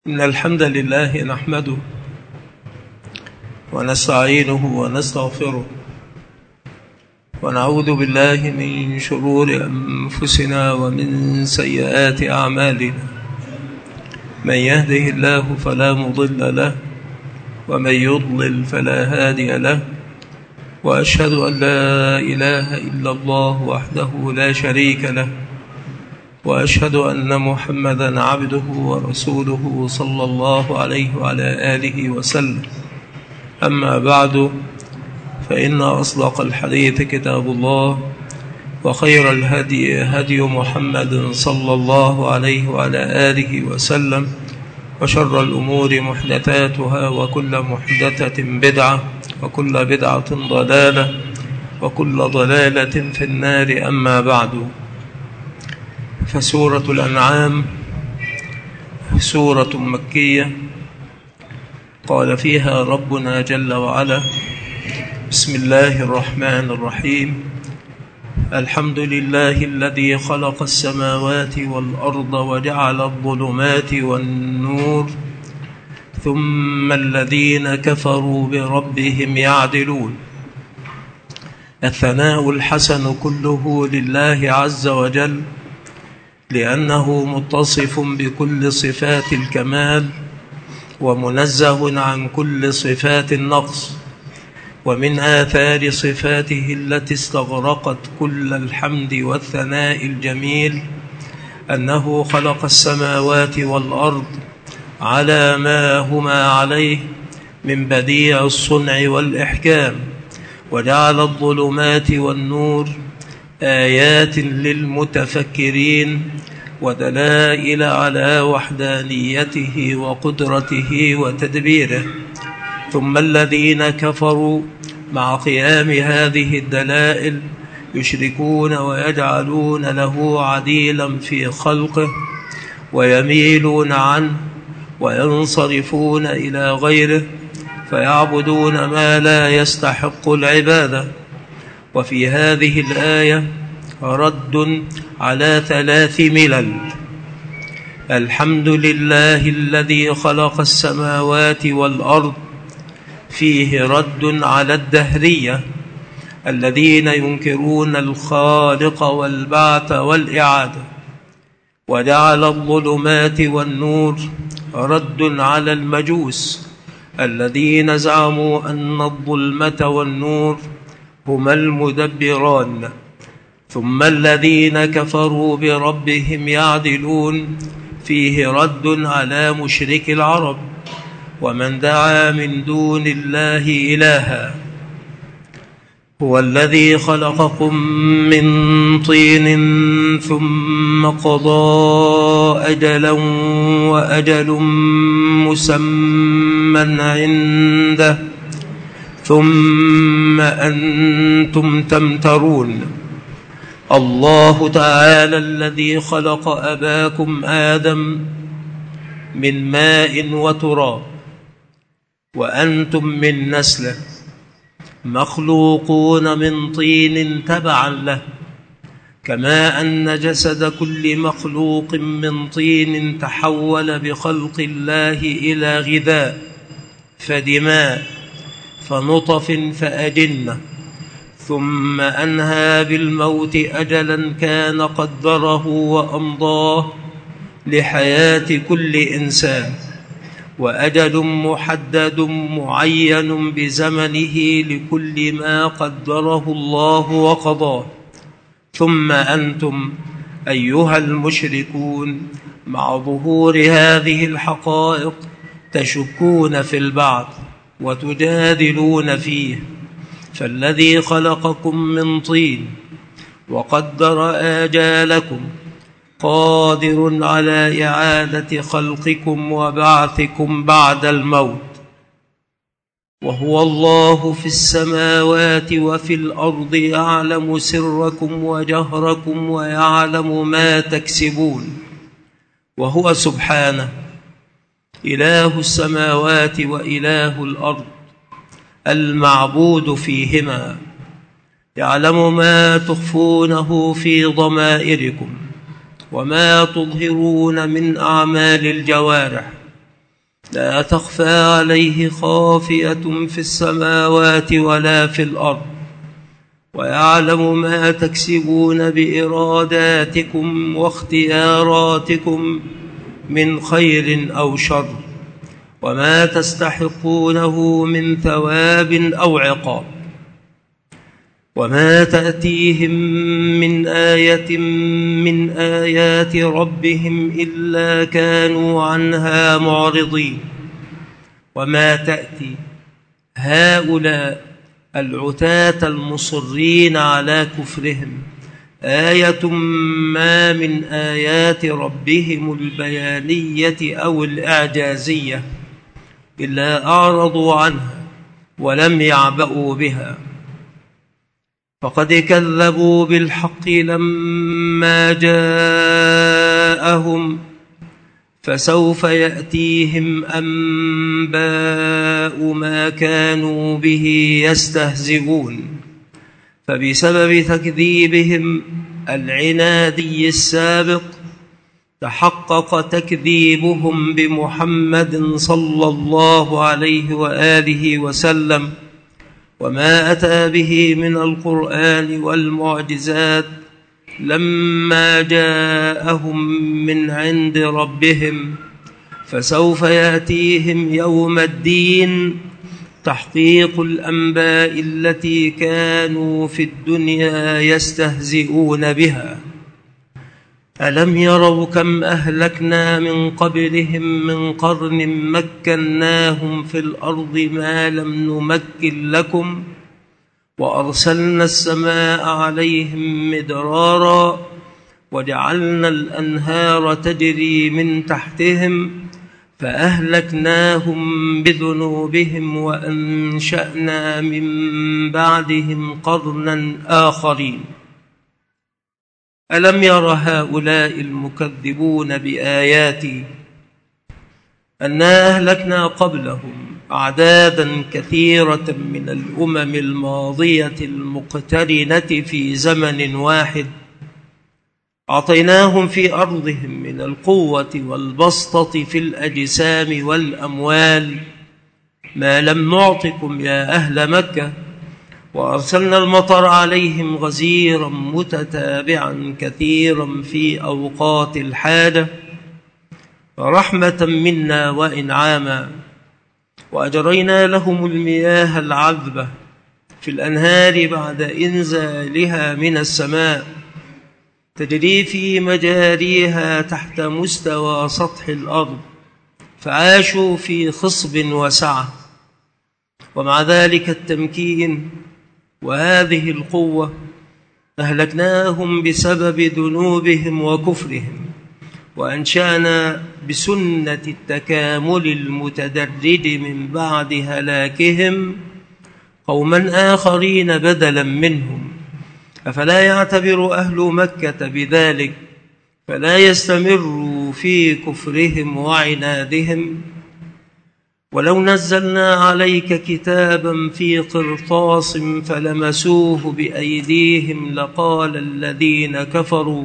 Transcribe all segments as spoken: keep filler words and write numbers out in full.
إن الحمد لله نحمده ونستعينه ونستغفره ونعوذ بالله من شرور أنفسنا ومن سيئات أعمالنا. من يهده الله فلا مضل له ومن يضلل فلا هادي له، وأشهد أن لا إله إلا الله وحده لا شريك له، وأشهد أن محمدًا عبده ورسوله صلى الله عليه وعلى آله وسلم. أما بعد، فإن أصدق الحديث كتاب الله، وخير الهدي هدي محمد صلى الله عليه وعلى آله وسلم، وشر الأمور محدثاتها، وكل محدثة بدعة، وكل بدعة ضلالة، وكل ضلالة في النار. أما بعد، فسورة الأنعام سورة مكية قال فيها ربنا جل وعلا: بسم الله الرحمن الرحيم. الحمد لله الذي خلق السماوات والأرض وجعل الظلمات والنور، ثم الذين كفروا بربهم يعدلون. الثناء الحسن كله لله عز وجل، لأنه متصف بكل صفات الكمال ومنزه عن كل صفات النقص. ومن آثار صفاته التي استغرقت كل الحمد والثناء الجميل أنه خلق السماوات والأرض على ما هما عليه من بديع الصنع والإحكام، وجعل الظلمات والنور آيات للمتفكرين ودلائل على وحدانيته وقدرته وتدبيره. ثم الذين كفروا مع قيام هذه الدلائل يشركون ويجعلون له عديلا في خلقه، ويميلون عنه وينصرفون إلى غيره، فيعبدون ما لا يستحق العبادة. وفي هذه الآية رد على ثلاث ملل: الحمد لله الذي خلق السماوات والأرض، فيه رد على الدهرية الذين ينكرون الخالق والبعث والإعادة. وجعل الظلمات والنور رد على المجوس الذين زعموا أن الظلمة والنور هما المدبران. ثم الذين كفروا بربهم يعدلون، فيه رد على مشرك العرب ومن دعا من دون الله إلها. هو الذي خلقكم من طين ثم قضى أجلا وأجل مسمى عنده، ثم أنتم تمترون. الله تعالى الذي خلق أباكم آدم من ماء وتراب، وأنتم من نسله مخلوقون من طين تبعا له، كما أن جسد كل مخلوق من طين تحول بخلق الله إلى غذاء فدماء فنطف فأجنة، ثم أنهى بالموت أجلا كان قدره وأمضاه لحياة كل إنسان، وأجل محدد معين بزمنه لكل ما قدره الله وقضاه. ثم أنتم أيها المشركون مع ظهور هذه الحقائق تشكون في البعث وتجادلون فيه. فالذي خلقكم من طين وقدر آجالكم قادر على إعادة خلقكم وبعثكم بعد الموت. وهو الله في السماوات وفي الأرض، يعلم سركم وجهركم ويعلم ما تكسبون. وهو سبحانه إله السماوات وإله الأرض المعبود فيهما، يعلم ما تخفونه في ضمائركم وما تظهرون من أعمال الجوارح، لا تخفى عليه خافية في السماوات ولا في الأرض، ويعلم ما تكسبون بإراداتكم واختياراتكم من خير أو شر، وما تستحقونه من ثواب أو عقاب، وما تأتيهم من آية من آيات ربهم إلا كانوا عنها معرضين. وما تأتي هؤلاء العتاة المصرين على كفرهم آية ما من آيات ربهم البيانية أو الإعجازية إلا أعرضوا عنها ولم يعبأوا بها، فقد كذبوا بالحق لما جاءهم، فسوف يأتيهم أنباء ما كانوا به يستهزئون. فبسبب تكذيبهم العنادي السابق تحقق تكذيبهم بمحمد صلى الله عليه وآله وسلم وما أتى به من القرآن والمعجزات لما جاءهم من عند ربهم. فسوف يأتيهم يوم الدين تحقيق الأنباء التي كانوا في الدنيا يستهزئون بها. ألم يروا كم أهلكنا من قبلهم من قرن مكناهم في الأرض ما لم نمكن لكم، وأرسلنا السماء عليهم مدرارا، وجعلنا الأنهار تجري من تحتهم، فأهلكناهم بذنوبهم وأنشأنا من بعدهم قرنا آخرين. ألم ير هؤلاء المكذبون بآياتي أنا أهلكنا قبلهم أعدادا كثيرة من الأمم الماضية المقترنة في زمن واحد، أعطيناهم في أرضهم من القوة والبسطة في الأجسام والأموال ما لم نعطكم يا أهل مكة، وأرسلنا المطر عليهم غزيرا متتابعا كثيرا في أوقات الحاجة، رحمة منا وإنعاما، وأجرينا لهم المياه العذبة في الأنهار بعد إنزالها من السماء تجري في مجاريها تحت مستوى سطح الأرض، فعاشوا في خصب وسعة. ومع ذلك التمكين وهذه القوة أهلكناهم بسبب ذنوبهم وكفرهم، وأنشأنا بسنة التكامل المتدرج من بعد هلاكهم قوما آخرين بدلا منهم. أفلا يعتبر أهل مكة بذلك فلا يستمروا في كفرهم وعنادهم؟ ولو نزلنا عليك كتابا في قرطاس فلمسوه بأيديهم لقال الذين كفروا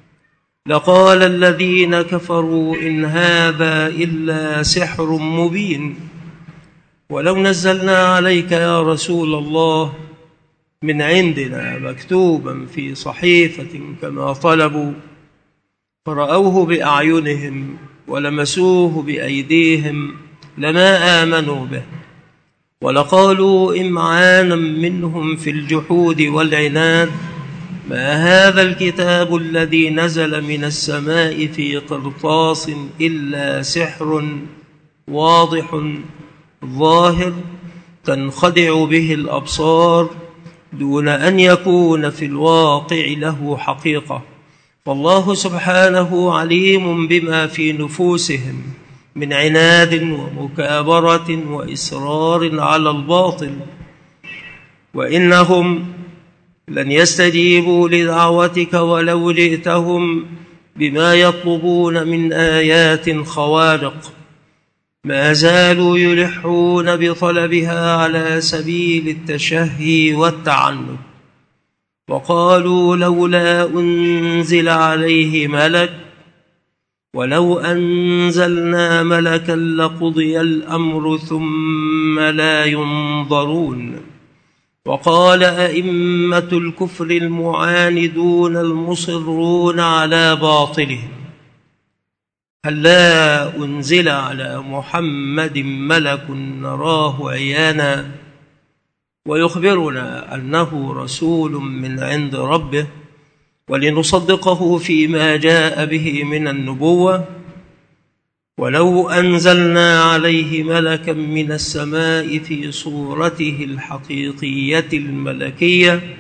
لقال الذين كفروا إن هذا إلا سحر مبين. ولو نزلنا عليك يا رسول الله من عندنا مكتوبا في صحيفة كما طلبوا فرأوه بأعينهم ولمسوه بأيديهم لما آمنوا به، ولقالوا إمعانا منهم في الجحود والعناد ما هذا الكتاب الذي نزل من السماء في قرطاس إلا سحر واضح ظاهر تنخدع به الأبصار دون أن يكون في الواقع له حقيقة. فالله سبحانه عليم بما في نفوسهم من عناد ومكابرة وإصرار على الباطل، وإنهم لن يستجيبوا لدعوتك ولو جئتهم بما يطلبون من آيات خوارق، ما زالوا يلحون بطلبها على سبيل التشهي والتعنت. وقالوا لولا أنزل عليه ملك ولو أنزلنا ملكا لقضي الأمر ثم لا ينظرون. وقال أئمة الكفر المعاندون المصرون على باطلهم هلا أنزل على محمد ملك نراه عيانا ويخبرنا أنه رسول من عند ربه ولنصدقه فيما جاء به من النبوة. ولو أنزلنا عليه ملكا من السماء في صورته الحقيقية الملكية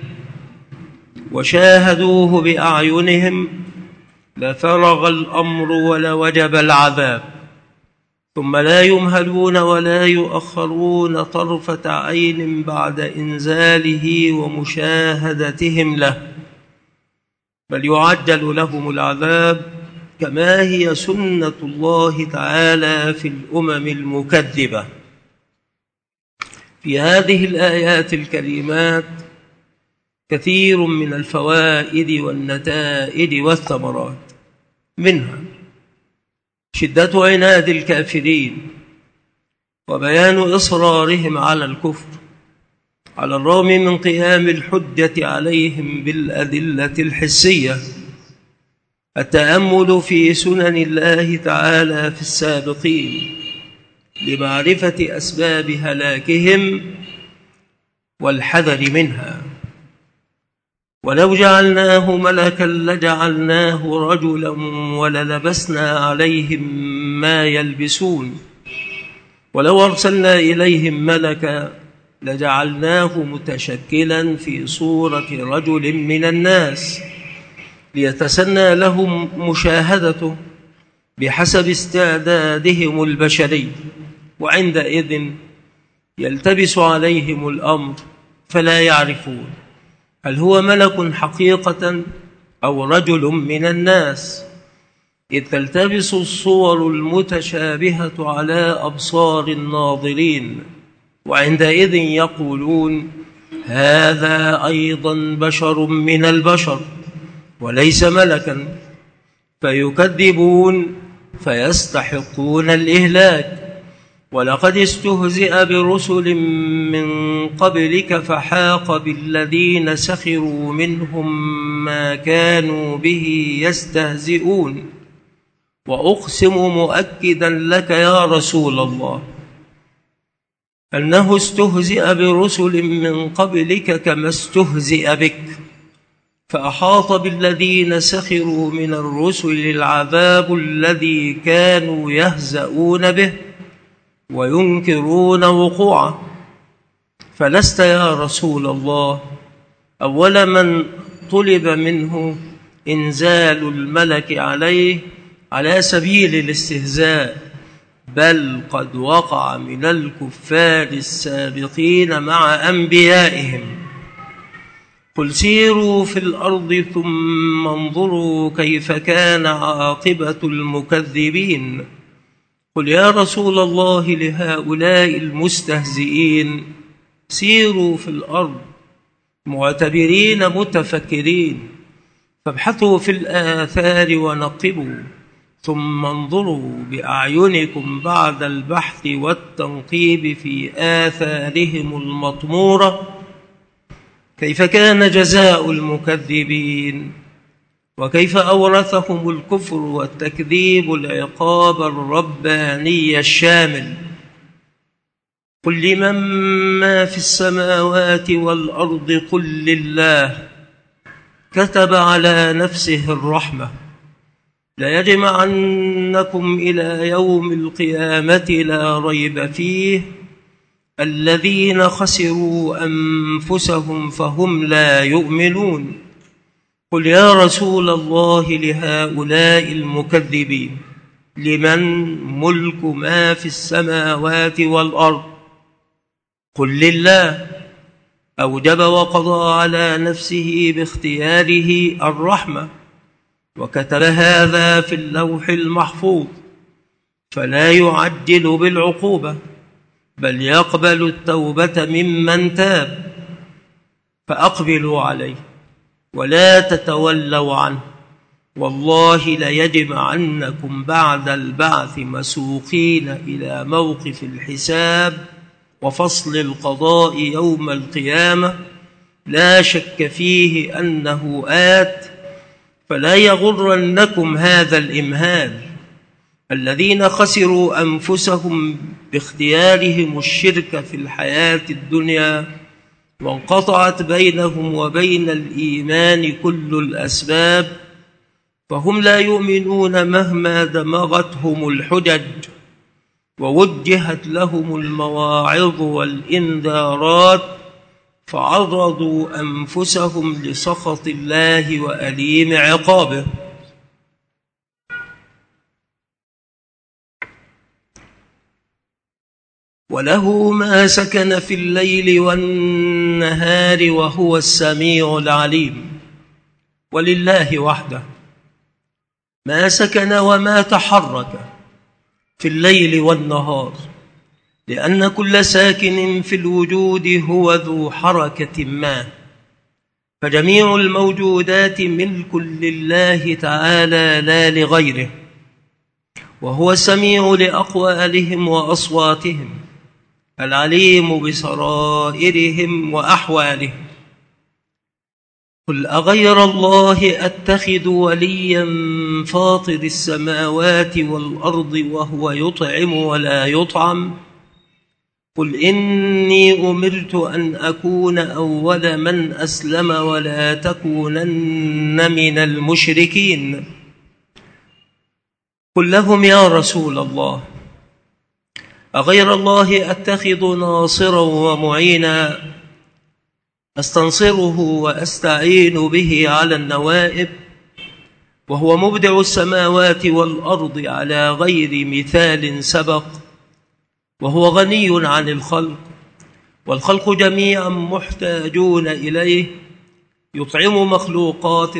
وشاهدوه بأعينهم لفرغ الأمر ولوجب العذاب، ثم لا يمهلون ولا يؤخرون طرفة عين بعد إنزاله ومشاهدتهم له، بل يعجل لهم العذاب كما هي سنة الله تعالى في الأمم المكذبة. في هذه الآيات الكريمات كثير من الفوائد والنتائج والثمرات، منها شدة عناد الكافرين وبيان إصرارهم على الكفر على الرغم من قيام الحجة عليهم بالأدلة الحسية. التأمل في سنن الله تعالى في السابقين لمعرفة أسباب هلاكهم والحذر منها. ولو جعلناه ملكا لجعلناه رجلا وللبسنا عليهم ما يلبسون. ولو أرسلنا إليهم ملكا لجعلناه متشكلا في صورة رجل من الناس ليتسنى لهم مشاهدته بحسب استعدادهم البشري، وعندئذ يلتبس عليهم الأمر فلا يعرفون هل هو ملك حقيقة أو رجل من الناس، إذ تلتبس الصور المتشابهة على أبصار الناظرين، وعندئذ يقولون هذا أيضا بشر من البشر وليس ملكا، فيكذبون فيستحقون الإهلاك. ولقد استهزئ برسل من قبلك فحاق بالذين سخروا منهم ما كانوا به يستهزئون. وأقسم مؤكدا لك يا رسول الله أنه استهزئ برسل من قبلك كما استهزئ بك، فأحاط بالذين سخروا من الرسل العذاب الذي كانوا يهزؤون به وينكرون وقوعه. فلست يا رسول الله أول من طلب منه إنزال الملك عليه على سبيل الاستهزاء، بل قد وقع من الكفار السابقين مع أنبيائهم. قل سيروا في الأرض ثم انظروا كيف كان عاقبة المكذبين. قل يا رسول الله لهؤلاء المستهزئين سيروا في الأرض معتبرين متفكرين، فابحثوا في الآثار ونقبوا، ثم انظروا بأعينكم بعد البحث والتنقيب في آثارهم المطمورة كيف كان جزاء المكذبين، وكيف أورثهم الكفر والتكذيب العقاب الرباني الشامل. قل لمن ما في السماوات والأرض قل لله كتب على نفسه الرحمة ليجمعنكم إلى يوم القيامة لا ريب فيه الذين خسروا أنفسهم فهم لا يؤمنون. قل يا رسول الله لهؤلاء المكذبين لمن ملك ما في السماوات والأرض قل لله أوجب وقضى على نفسه باختياره الرحمة، وكتب هذا في اللوح المحفوظ، فلا يعجل بالعقوبة بل يقبل التوبة ممن تاب. فأقبلوا عليه ولا تتولوا عنه والله ليجمعنكم بعد البعث مسوقين إلى موقف الحساب وفصل القضاء يوم القيامة لا شك فيه أنه آت، فلا يغرنكم هذا الإمهال. الذين خسروا أنفسهم باختيارهم الشرك في الحياة الدنيا وانقطعت بينهم وبين الإيمان كل الأسباب، فهم لا يؤمنون مهما دمغتهم الحجج ووجهت لهم المواعظ والإنذارات، فعرضوا أنفسهم لسخط الله وأليم عقابه. وله ما سكن في الليل والنهار وهو السميع العليم. ولله وحده ما سكن وما تحرك في الليل والنهار، لأن كل ساكن في الوجود هو ذو حركة ما، فجميع الموجودات ملك لله تعالى لا لغيره، وهو السميع لأقوالهم وأصواتهم، العليم بسرائرهم وأحوالهم. قل أغير الله أتخذ وليا فاطر السماوات والأرض وهو يطعم ولا يطعم؟ قل إني أمرت أن أكون أول من أسلم ولا تكونن من المشركين. قل لهم يا رسول الله أغير الله أتخذ ناصرا ومعينا أستنصره وأستعين به على النوائب، وهو مبدع السماوات والأرض على غير مثال سبق، وهو غني عن الخلق، والخلق جميعا محتاجون إليه، يطعم مخلوقاته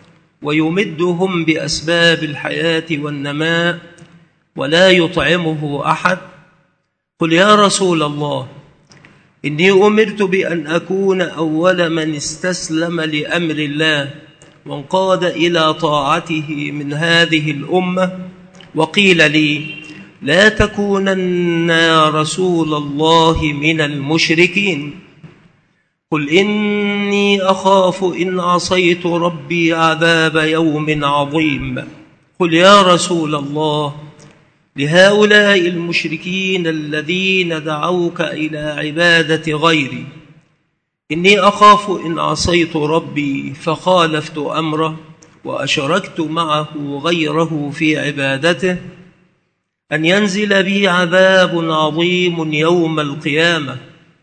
ويمدهم بأسباب الحياة والنماء ولا يطعمه أحد. قل يا رسول الله إني أمرت بأن أكون أول من استسلم لأمر الله وانقاد إلى طاعته من هذه الأمة، وقيل لي لا تكونن يا رسول الله من المشركين. قل إني أخاف إن عصيت ربي عذاب يوم عظيم. قل يا رسول الله لهؤلاء المشركين الذين دعوك إلى عبادة غيري إني أخاف إن عصيت ربي فخالفت أمره وأشركت معه غيره في عبادته أن ينزل بي عذاب عظيم يوم القيامة.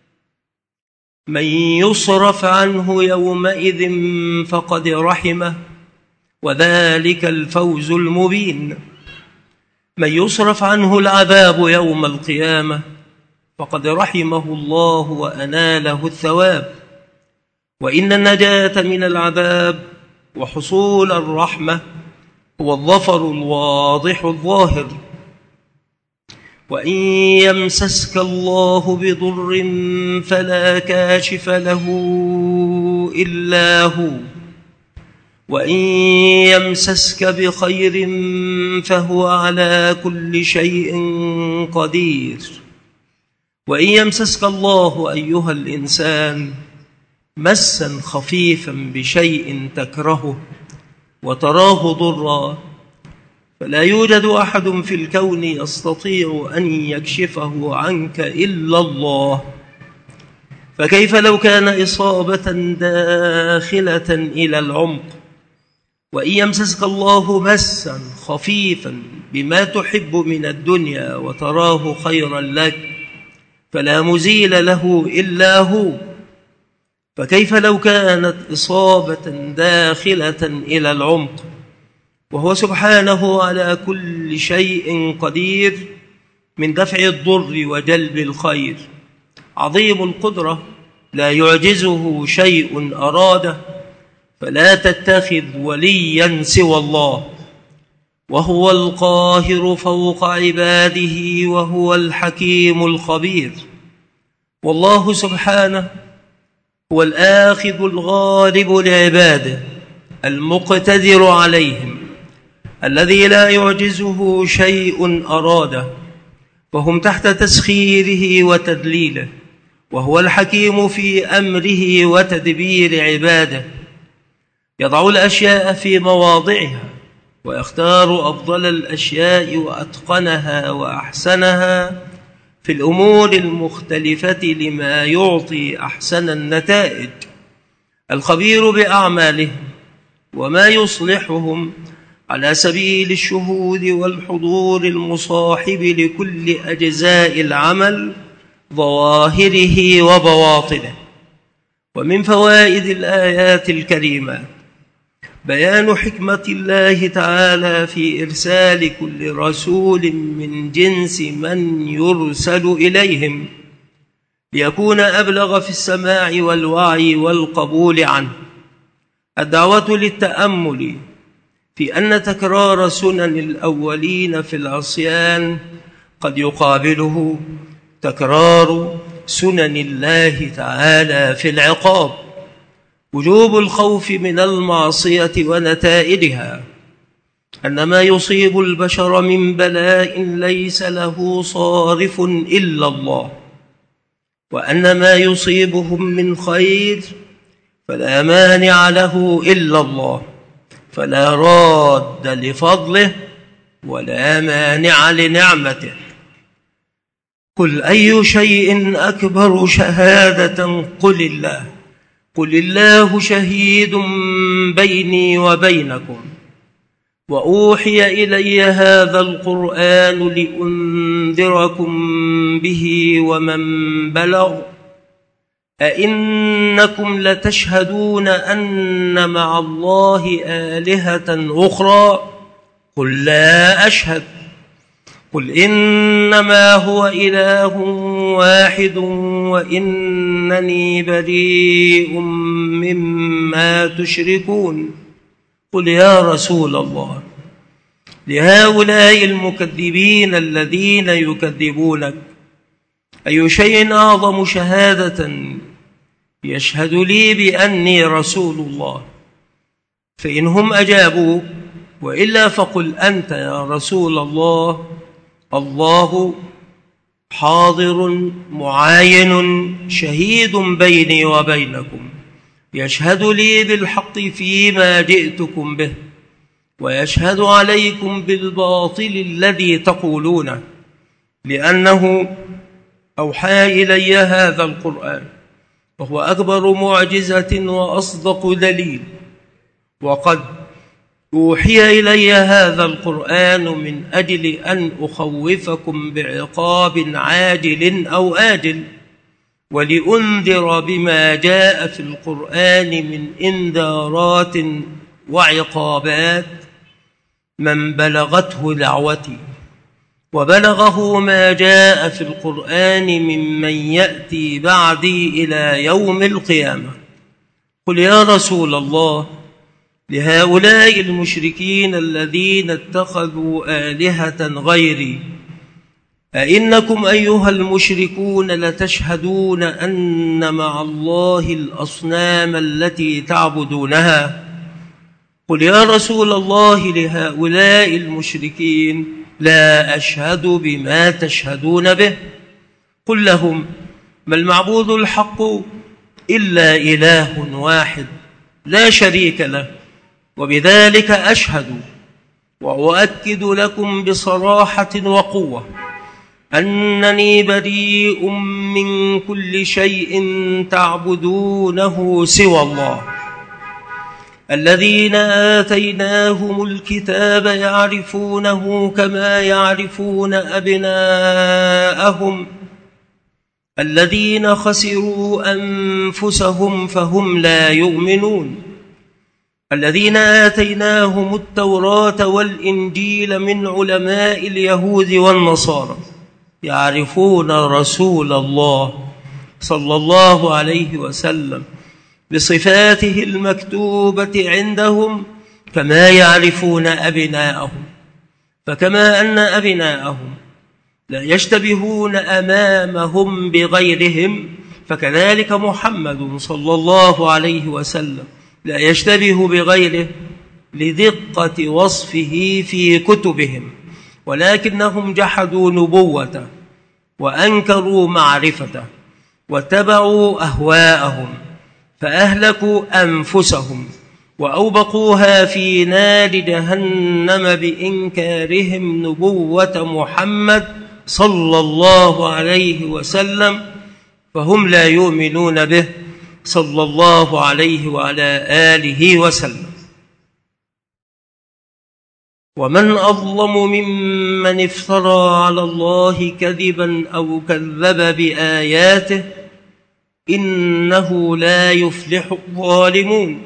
من يصرف عنه يومئذ فقد رحمه وذلك الفوز المبين. من يصرف عنه العذاب يوم القيامة فقد رحمه الله وأناله الثواب. وإن النجاة من العذاب وحصول الرحمة هو الظفر الواضح الظاهر. وإن يمسسك الله بضر فلا كاشف له إلا هو، وإن يمسسك بخير فهو على كل شيء قدير. وإن يمسسك الله أيها الإنسان مسا خفيفا بشيء تكرهه وتراه ضرا، فلا يوجد أحد في الكون يستطيع أن يكشفه عنك إلا الله، فكيف لو كان إصابة داخلة إلى العمق؟ وإن يمسسك الله مسا خفيفا بما تحب من الدنيا وتراه خيرا لك فلا مزيل له إلا هو، فكيف لو كانت إصابة داخلة إلى العمق؟ وهو سبحانه على كل شيء قدير من دفع الضر وجلب الخير، عظيم القدرة لا يعجزه شيء أراده، فلا تتخذ وليا سوى الله، وهو القاهر فوق عباده وهو الحكيم الخبير. والله سبحانه هو الآخذ الغالب لعباده المقتدر عليهم، الذي لا يعجزه شيء أراده، وهم تحت تسخيره وتدليله، وهو الحكيم في أمره وتدبير عباده، يضع الأشياء في مواضعها ويختار أفضل الأشياء وأتقنها وأحسنها في الأمور المختلفة لما يعطي أحسن النتائج، الخبير بأعمالهم وما يصلحهم على سبيل الشهود والحضور المصاحب لكل أجزاء العمل ظواهره وبواطنه. ومن فوائد الآيات الكريمة بيان حكمة الله تعالى في إرسال كل رسول من جنس من يرسل إليهم ليكون أبلغ في السماع والوعي والقبول عنه. الدعوة للتأمل في أن تكرار سنن الأولين في العصيان قد يقابله تكرار سنن الله تعالى في العقاب، وجوب الخوف من المعصية ونتائجها، أن ما يصيب البشر من بلاء ليس له صارف إلا الله، وأن ما يصيبهم من خير فلا مانع له إلا الله، فلا راد لفضله ولا مانع لنعمته. قل أي شيء أكبر شهادة قل الله قل الله شهيد بيني وبينكم وأوحي إلي هذا القرآن لأنذركم به ومن بلغ أئنكم لتشهدون أن مع الله آلهة أخرى قل لا أشهد قل إنما هو إله واحد وإنني بريء مما تشركون. قل يا رسول الله لهؤلاء المكذبين الذين يكذبونك أي شيء أعظم شهادة يشهد لي بأني رسول الله؟ فإنهم أجابوا وإلا فقل أنت يا رسول الله الله حاضر معاين شهيد بيني وبينكم يشهد لي بالحق فيما جئتكم به ويشهد عليكم بالباطل الذي تقولونه، لأنه أوحى إلي هذا القرآن وهو أكبر معجزة وأصدق دليل، وقد أوحي إلي هذا القرآن من أجل أن أخوفكم بعقاب عاجل أو آجل، ولأنذر بما جاء في القرآن من إنذارات وعقابات من بلغته دعوتي وبلغه ما جاء في القرآن ممن يأتي بعدي إلى يوم القيامة. قل يا رسول الله لهؤلاء المشركين الذين اتخذوا آلهة غيري أئنكم أيها المشركون لتشهدون أن مع الله الأصنام التي تعبدونها؟ قل يا رسول الله لهؤلاء المشركين لا أشهد بما تشهدون به. قل لهم ما المعبود الحق إلا إله واحد لا شريك له، وبذلك أشهد وأؤكد لكم بصراحة وقوة أنني بريء من كل شيء تعبدونه سوى الله. الذين آتيناهم الكتاب يعرفونه كما يعرفون أبناءهم الذين خسروا أنفسهم فهم لا يؤمنون. الذين آتيناهم التوراة والإنجيل من علماء اليهود والنصارى يعرفون رسول الله صلى الله عليه وسلم بصفاته المكتوبة عندهم كما يعرفون أبناءهم، فكما أن أبناءهم لا يشتبهون أمامهم بغيرهم فكذلك محمد صلى الله عليه وسلم لا يشتبه بغيره لدقة وصفه في كتبهم، ولكنهم جحدوا نبوته وأنكروا معرفته واتبعوا أهواءهم فأهلكوا أنفسهم وأوبقوها في نار جهنم بإنكارهم نبوة محمد صلى الله عليه وسلم، فهم لا يؤمنون به صلى الله عليه وعلى آله وسلم. ومن أظلم ممن افترى على الله كذبا أو كذب بآياته إنه لا يفلح الظالمون.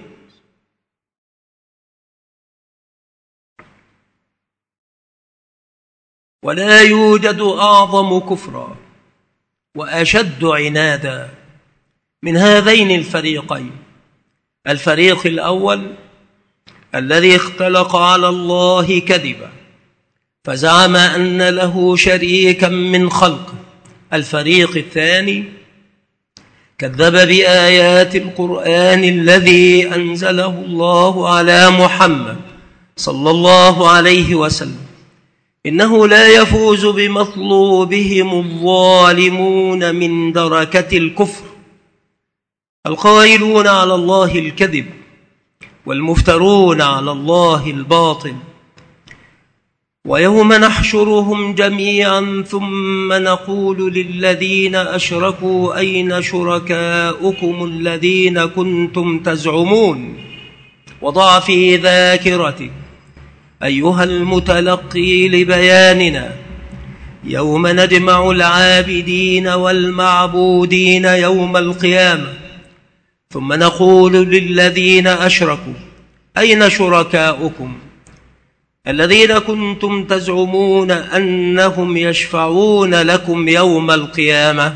ولا يوجد أعظم كفرا وأشد عنادا من هذين الفريقين: الفريق الأول الذي اختلق على الله كذبا فزعم أن له شريكا من خلقه. الفريق الثاني كذب بآيات القرآن الذي أنزله الله على محمد صلى الله عليه وسلم. إنه لا يفوز بمطلوبهم الظالمون من دركة الكفر القائلون على الله الكذب والمفترون على الله الباطل. ويوم نحشرهم جميعا ثم نقول للذين أشركوا أين شركاؤكم الذين كنتم تزعمون. وضع في ذاكرتك أيها المتلقي لبياننا يوم نجمع العابدين والمعبودين يوم القيامة ثم نقول للذين أشركوا أين شركاؤكم الذين كنتم تزعمون أنهم يشفعون لكم يوم القيامة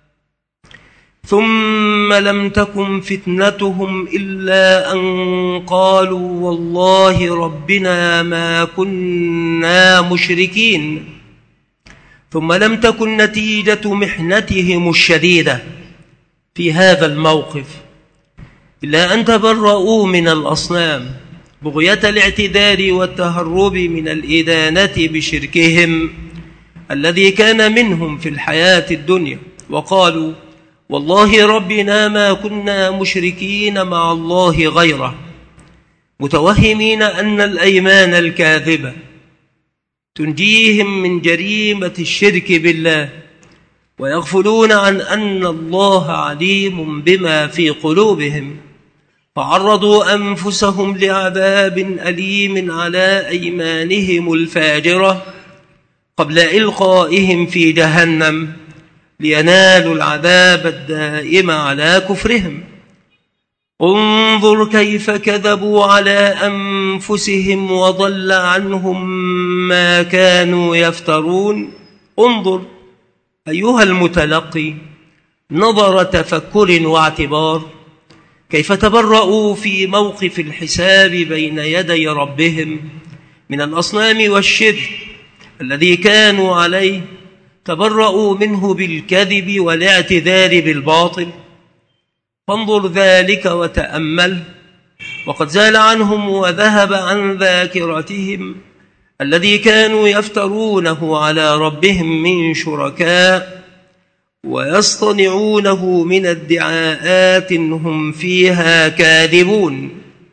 ثم لم تكن فتنتهم إلا أن قالوا والله ربنا ما كنا مشركين. ثم لم تكن نتيجة محنتهم الشديدة في هذا الموقف إلا أن تبرؤوا من الأصنام بغية الاعتذار والتهرب من الإدانة بشركهم الذي كان منهم في الحياة الدنيا، وقالوا والله ربنا ما كنا مشركين مع الله غيره، متوهمين أن الأيمان الكاذبة تنجيهم من جريمة الشرك بالله، ويغفلون عن أن الله عليم بما في قلوبهم، فعرضوا أنفسهم لعذاب أليم على أيمانهم الفاجرة قبل إلقائهم في جهنم لينالوا العذاب الدائم على كفرهم. انظر كيف كذبوا على أنفسهم وضل عنهم ما كانوا يفترون. انظر أيها المتلقي نظر تفكر واعتبار كيف تبرؤوا في موقف الحساب بين يدي ربهم من الأصنام والشرك الذي كانوا عليه، تبرؤوا منه بالكذب والاعتذار بالباطل. فانظر ذلك وتأمل، وقد زال عنهم وذهب عن ذاكرتهم الذي كانوا يفترونه على ربهم من شركاء ويصطنعونه من ادعاءات هم فيها كاذبون.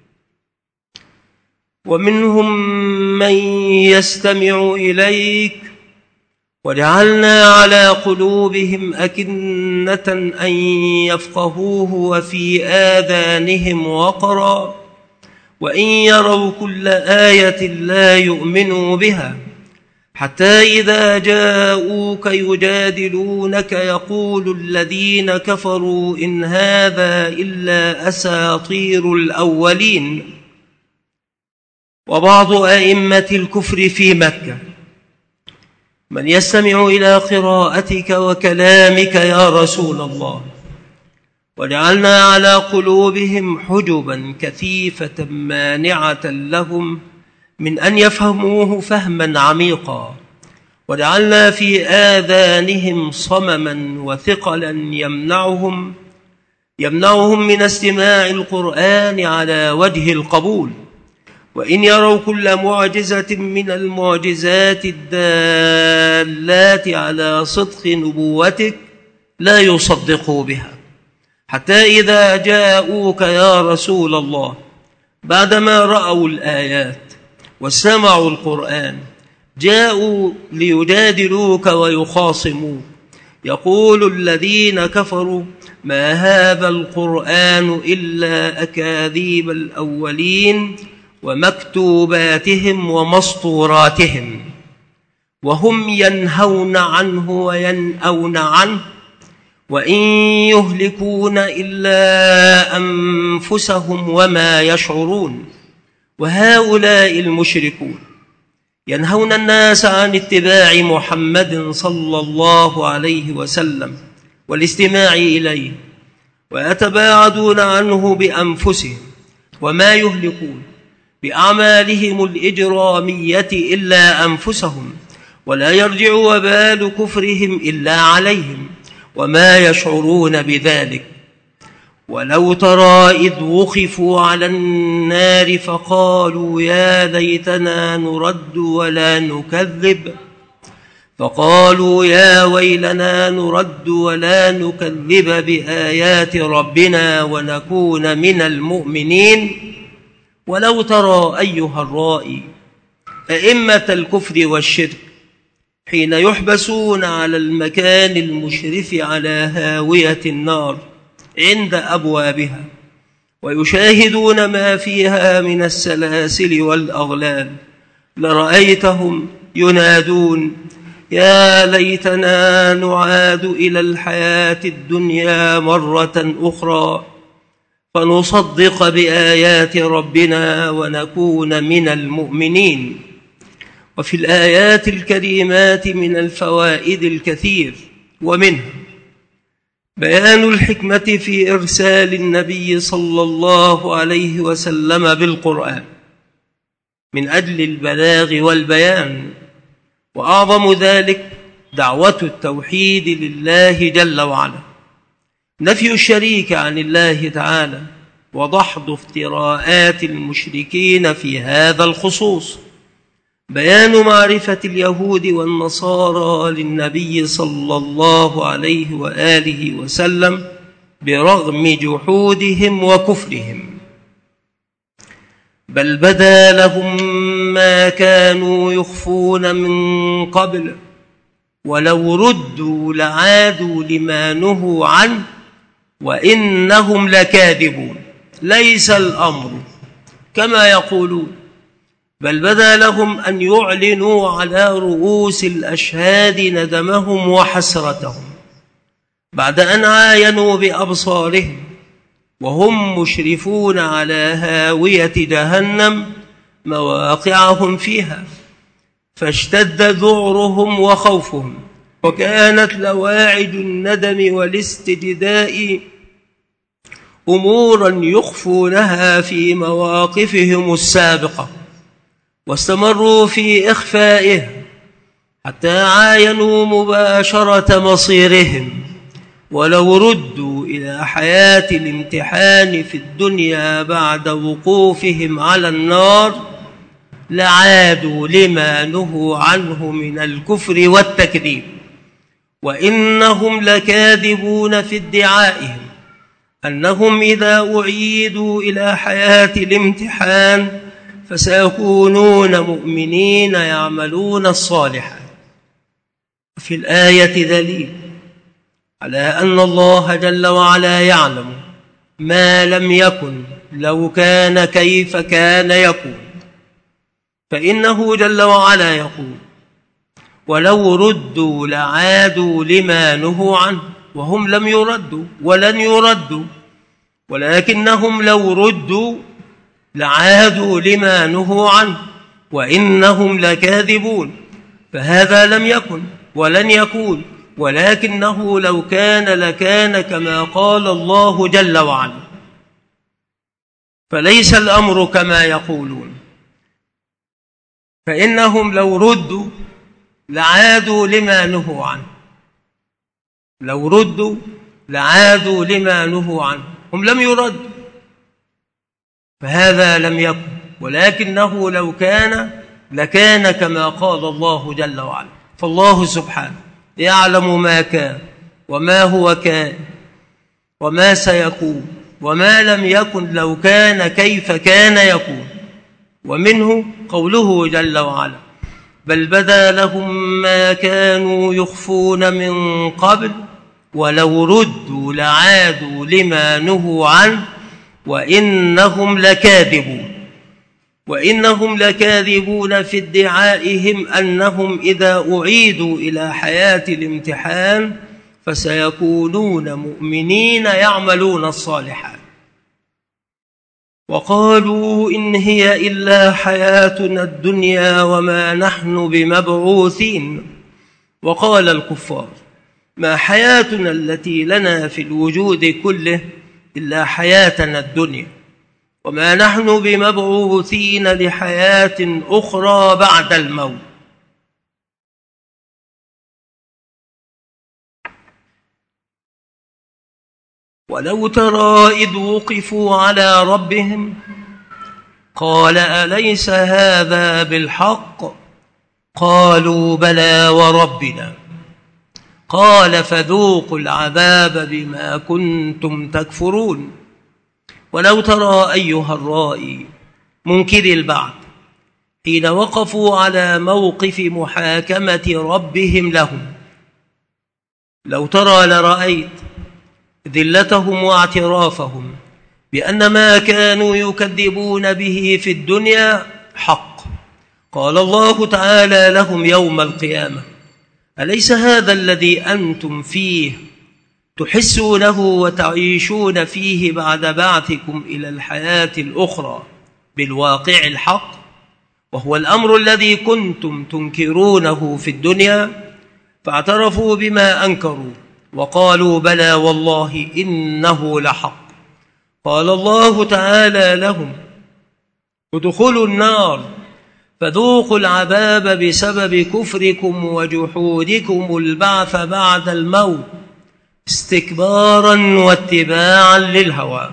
ومنهم من يستمع إليك وجعلنا على قلوبهم أكنة أن يفقهوه وفي آذانهم وقرا وإن يروا كل آية لا يؤمنوا بها حتى إذا جاءوك يجادلونك يقول الذين كفروا إن هذا إلا أساطير الأولين. وبعض أئمة الكفر في مكة من يستمع إلى قراءتك وكلامك يا رسول الله، وجعلنا على قلوبهم حجبا كثيفة مانعة لهم من أن يفهموه فهما عميقا، وجعلنا في آذانهم صمما وثقلا يمنعهم يمنعهم من استماع القرآن على وجه القبول. وإن يروا كل معجزة من المعجزات الدالات على صدق نبوتك لا يصدقوا بها، حتى إذا جاءوك يا رسول الله بعدما رأوا الآيات وسمعوا القرآن جاءوا ليجادلوك ويخاصموك، يقول الذين كفروا ما هذا القرآن إلا أكاذيب الأولين ومكتوباتهم ومسطوراتهم، وهم ينهون عنه وينأون عنه وإن يهلكون إلا أنفسهم وما يشعرون. وهؤلاء المشركون ينهون الناس عن اتباع محمد صلى الله عليه وسلم والاستماع إليه، ويتباعدون عنه بأنفسهم، وما يهلكون بأعمالهم الإجرامية إلا أنفسهم، ولا يرجع وبال كفرهم إلا عليهم وما يشعرون بذلك. ولو ترى إذ وقفوا على النار فقالوا يا ليتنا نرد ولا نكذب فقالوا يا ويلنا نرد ولا نكذب بآيات ربنا ونكون من المؤمنين. ولو ترى أيها الرائي أئمة الكفر والشرك حين يحبسون على المكان المشرف على هاوية النار عند أبوابها ويشاهدون ما فيها من السلاسل والأغلال لرأيتهم ينادون يا ليتنا نعاد إلى الحياة الدنيا مرة أخرى فنصدق بآيات ربنا ونكون من المؤمنين. وفي الآيات الكريمات من الفوائد الكثير، ومنها بيان الحكمة في إرسال النبي صلى الله عليه وسلم بالقرآن من أجل البلاغ والبيان، وأعظم ذلك دعوة التوحيد لله جل وعلا، نفي الشريك عن الله تعالى، وضحض افتراءات المشركين في هذا الخصوص، بيان معرفة اليهود والنصارى للنبي صلى الله عليه وآله وسلم برغم جحودهم وكفرهم، بل بدا لهم ما كانوا يخفون من قبل ولو ردوا لعادوا لما نهوا عنه وإنهم لكاذبون. ليس الأمر كما يقولون، بل بدا لهم أن يعلنوا على رؤوس الأشهاد ندمهم وحسرتهم بعد أن عاينوا بأبصارهم وهم مشرفون على هاوية جهنم مواقعهم فيها، فاشتد ذعرهم وخوفهم، وكانت لواعد الندم والاستجداء أمورا يخفونها في مواقفهم السابقة واستمروا في إخفائه حتى عاينوا مباشرة مصيرهم. ولو ردوا إلى حياة الامتحان في الدنيا بعد وقوفهم على النار لعادوا لما نهوا عنه من الكفر والتكذيب، وإنهم لكاذبون في ادعائهم أنهم إذا أعيدوا إلى حياة الامتحان فسيكونون مؤمنين يعملون الصالحات. في الآية دليل على أن الله جل وعلا يعلم ما لم يكن لو كان كيف كان يكون، فإنه جل وعلا يقول ولو ردوا لعادوا لما نهوا عنه، وهم لم يردوا ولن يردوا، ولكنهم لو ردوا لعادوا لما نهوا عنه وإنهم لكاذبون. فهذا لم يكن ولن يكون، ولكنه لو كان لكان كما قال الله جل وعلا. فليس الأمر كما يقولون، فإنهم لو ردوا لعادوا لما نهوا عنه، لو ردوا لعادوا لما نهوا عنه، هم لم يردوا، فهذا لم يكن ولكنه لو كان لكان كما قال الله جل وعلا. فالله سبحانه يعلم ما كان وما هو كان وما سيكون وما لم يكن لو كان كيف كان يكون. ومنه قوله جل وعلا: بل بدا لهم ما كانوا يخفون من قبل ولو ردوا لعادوا لما نهوا عنه وإنهم لكاذبون. وإنهم لكاذبون في ادعائهم أنهم إذا أعيدوا إلى حياة الامتحان فسيكونون مؤمنين يعملون الصالحات. وقالوا إن هي إلا حياتنا الدنيا وما نحن بمبعوثين. وقال الكفار: ما حياتنا التي لنا في الوجود كله إلا حياتنا الدنيا وما نحن بمبعوثين لحياة أخرى بعد الموت. ولو ترى إذ وقفوا على ربهم قال أليس هذا بالحق؟ قالوا بلى وربنا. قال فذوقوا العذاب بما كنتم تكفرون. ولو ترى أيها الرائي منكر البعث حين وقفوا على موقف محاكمة ربهم لهم، لو ترى لرأيت ذلتهم واعترافهم بأن ما كانوا يكذبون به في الدنيا حق. قال الله تعالى لهم يوم القيامة: أليس هذا الذي أنتم فيه تحسونه وتعيشون فيه بعد بعثكم إلى الحياة الأخرى بالواقع الحق، وهو الأمر الذي كنتم تنكرونه في الدنيا؟ فاعترفوا بما أنكروا وقالوا بلى والله إنه لحق. قال الله تعالى لهم: ادخلوا النار فذوقوا العذاب بسبب كفركم وجحودكم البعث بعد الموت استكبارا واتباعا للهوى.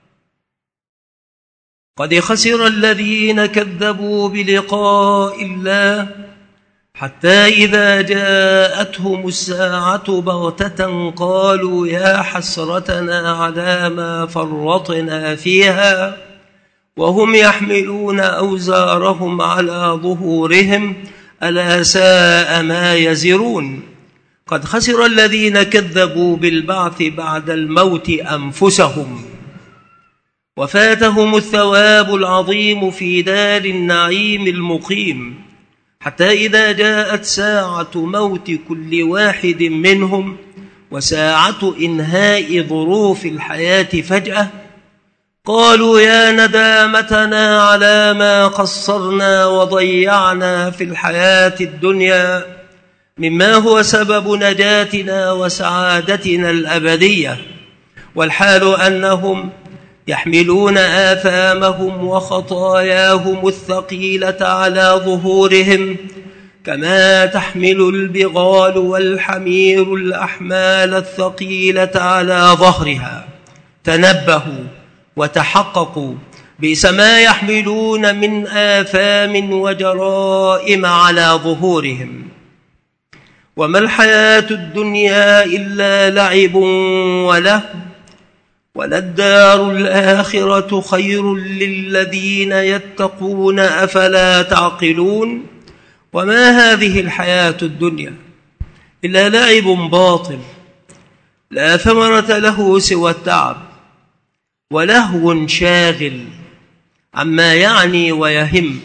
قد خسر الذين كذبوا بلقاء الله حتى إذا جاءتهم الساعة بغتة قالوا يا حسرتنا على ما فرطنا فيها وهم يحملون أوزارهم على ظهورهم ألا ساء ما يزرون. قد خسر الذين كذبوا بالبعث بعد الموت أنفسهم وفاتهم الثواب العظيم في دار النعيم المقيم حتى إذا جاءت ساعة موت كل واحد منهم وساعة إنهاء ظروف الحياة فجأة قالوا يا ندامتنا على ما قصرنا وضيعنا في الحياة الدنيا مما هو سبب نجاتنا وسعادتنا الأبدية، والحال أنهم يحملون آثامهم وخطاياهم الثقيلة على ظهورهم كما تحمل البغال والحمير الأحمال الثقيلة على ظهرها. تنبهوا وتحققوا بئس ما يحملون من آثام وجرائم على ظهورهم. وما الحياة الدنيا إلا لعب وله وللدار الآخرة خير للذين يتقون أفلا تعقلون. وما هذه الحياة الدنيا إلا لعب باطل لا ثمرة له سوى التعب ولهو شاغل عما يعني ويهم.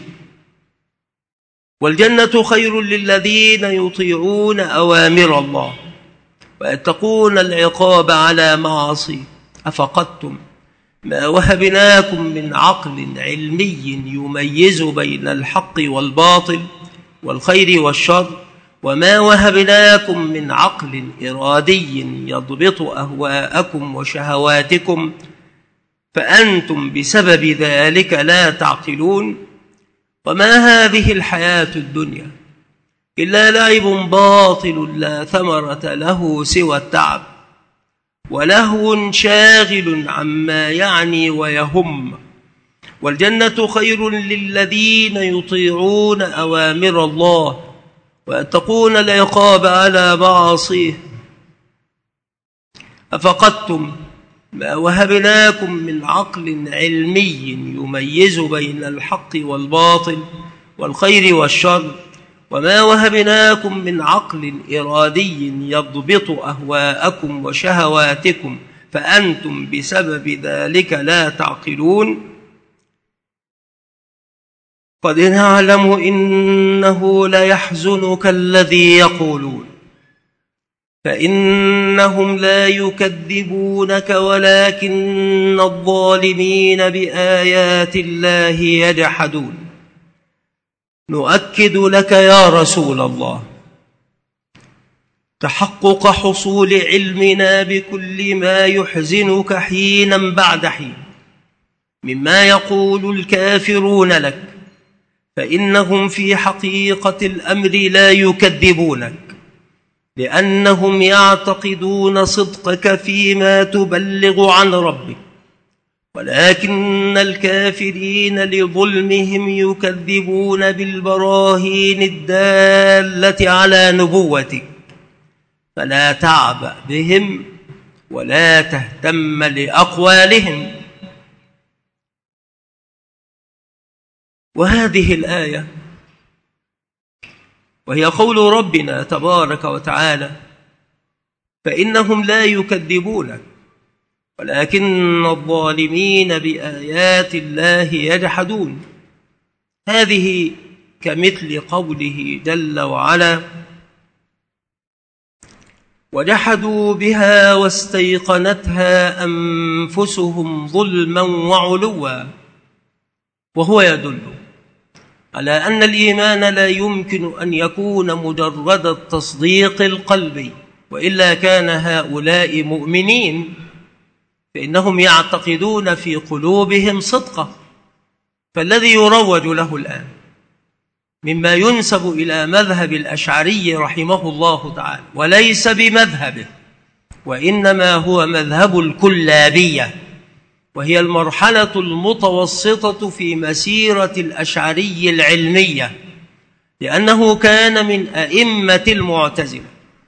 والجنة خير للذين يطيعون أوامر الله ويتقون العقاب على معاصيه. أفقدتم ما وهبناكم من عقل علمي يميز بين الحق والباطل والخير والشر، وما وهبناكم من عقل إرادي يضبط أهواءكم وشهواتكم فأنتم بسبب ذلك لا تعقلون. وما هذه الحياة الدنيا إلا لعب باطل لا ثمرة له سوى التعب ولهو شاغل عما يعني ويهم. والجنة خير للذين يطيعون أوامر الله ويتقون العقاب على معاصيه. أفقدتم ما وهبناكم من عقل علمي يميز بين الحق والباطل والخير والشر، وما وهبناكم من عقل إرادي يضبط أهواءكم وشهواتكم فأنتم بسبب ذلك لا تعقلون. قد نعلم إنه ليحزنك الذي يقولون، فإنهم لا يكذبونك ولكن الظالمين بآيات الله يجحدون. نؤكد لك يا رسول الله تحقق حصول علمنا بكل ما يحزنك حينا بعد حين مما يقول الكافرون لك، فإنهم في حقيقة الأمر لا يكذبونك، لأنهم يعتقدون صدقك فيما تبلغ عن ربك، ولكن الكافرين لظلمهم يكذبون بالبراهين الدالة على نبوتك، فلا تعبأ بهم ولا تهتم لأقوالهم. وهذه الآية وهي قول ربنا تبارك وتعالى: فإنهم لا يكذبونك ولكن الظالمين بآيات الله يجحدون. هذه كمثل قوله جل وعلا: وجحدوا بها واستيقنتها أنفسهم ظلما وعلوا. وهو يدل على أن الإيمان لا يمكن أن يكون مجرد التصديق القلبي، وإلا كان هؤلاء مؤمنين، فإنهم يعتقدون في قلوبهم صدقا. فالذي يروج له الآن مما ينسب إلى مذهب الأشعري رحمه الله تعالى، وليس بمذهبه وإنما هو مذهب الكلابية، وهي المرحلة المتوسطة في مسيرة الأشعري العلمية، لأنه كان من أئمة المعتزلة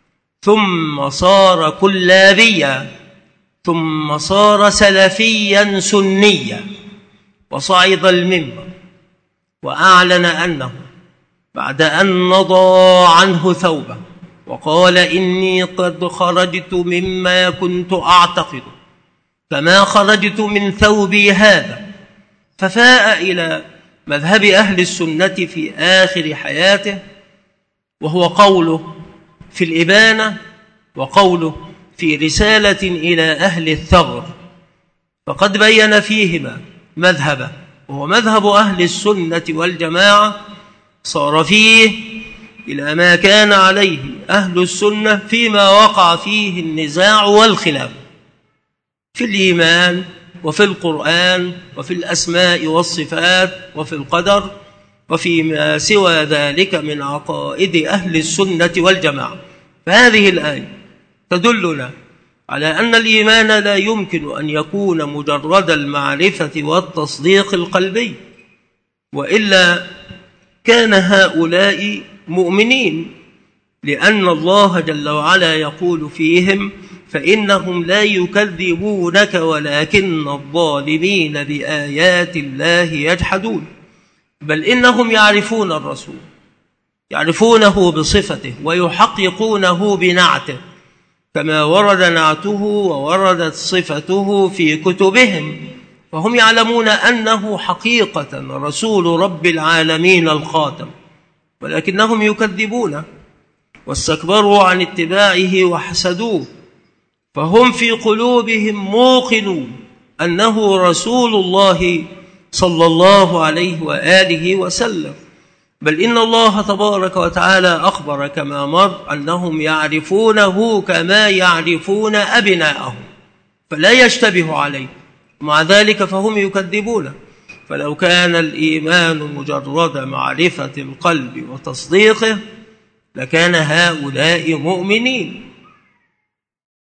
ثم صار كلابيا ثم صار سلفيا سنيا، وصعد المنبر وأعلن أنه بعد أن نضى عنه ثوبه وقال: إني قد خرجت مما كنت أعتقد فما خرجت من ثوبي هذا، ففاء إلى مذهب أهل السنة في آخر حياته، وهو قوله في الإبانة وقوله في رسالة إلى أهل الثغر، فقد بين فيهما مذهبه، وهو مذهب أهل السنة والجماعة، صار فيه إلى ما كان عليه أهل السنة فيما وقع فيه النزاع والخلاف في الإيمان وفي القرآن وفي الأسماء والصفات وفي القدر وفيما سوى ذلك من عقائد أهل السنة والجماعة. فهذه الآية تدلنا على أن الإيمان لا يمكن أن يكون مجرد المعرفة والتصديق القلبي، وإلا كان هؤلاء مؤمنين، لأن الله جل وعلا يقول فيهم: فإنهم لا يكذبونك ولكن الظالمين بآيات الله يجحدون. بل إنهم يعرفون الرسول، يعرفونه بصفته ويحققونه بنعته، كما ورد نعته ووردت صفته في كتبهم، فهم يعلمون أنه حقيقة رسول رب العالمين الخاتم، ولكنهم يكذبونه واستكبروا عن اتباعه وحسدوه، فهم في قلوبهم موقنون أنه رسول الله صلى الله عليه وآله وسلم. بل إن الله تبارك وتعالى أخبر كما مر أنهم يعرفونه كما يعرفون أبناءهم، فلا يشتبه عليه، مع ذلك فهم يكذبونه. فلو كان الإيمان مجرد معرفة القلب وتصديقه لكان هؤلاء مؤمنين.